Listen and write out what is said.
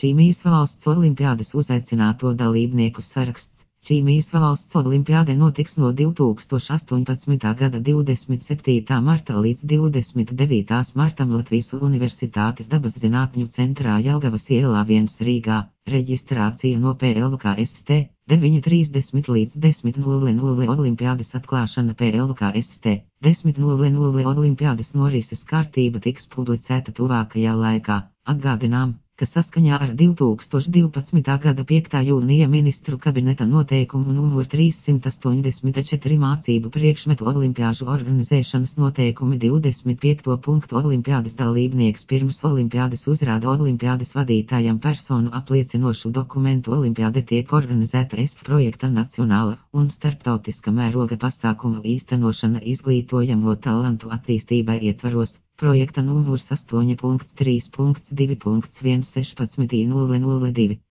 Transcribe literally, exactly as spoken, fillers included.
Čīmijas valsts olimpiādes uzaicināto dalībnieku saraksts. Čīmijas valsts olimpiāde notiks no divi tūkstoši astoņpadsmitā gada divdesmit septītā marta līdz divdesmit devītā martam Latvijas Universitātes dabas zinātņu centrā Jelgavas ielā viens Rīgā. Reģistrācija no P L K S T deviņi trīsdesmit līdz desmit nulle nulle olimpiādes atklāšana P L K S T desmit nulle nulle olimpiādes norises kārtība tiks publicēta tuvākajā laikā. Atgādinām, ka saskaņā ar divi tūkstoši divpadsmitā gada piektā jūnija ministru kabineta noteikumu numur trīssimt astoņdesmit četri mācību priekšmetu olimpiāžu organizēšanas noteikumi divdesmit piekto punktu olimpiādes dalībnieks pirms olimpiādes uzrāda olimpiādes vadītājam personu apliecinošu dokumentu. Olimpiāde tiek organizēta E S F projekta nacionāla un starptautiska mēroga pasākumu īstenošana izglītojamo talantu attīstībai ietvaros. Projekta numurs astoņi punkts trīs punkts divi punkts viens sešpadsmit nulle nulle divi.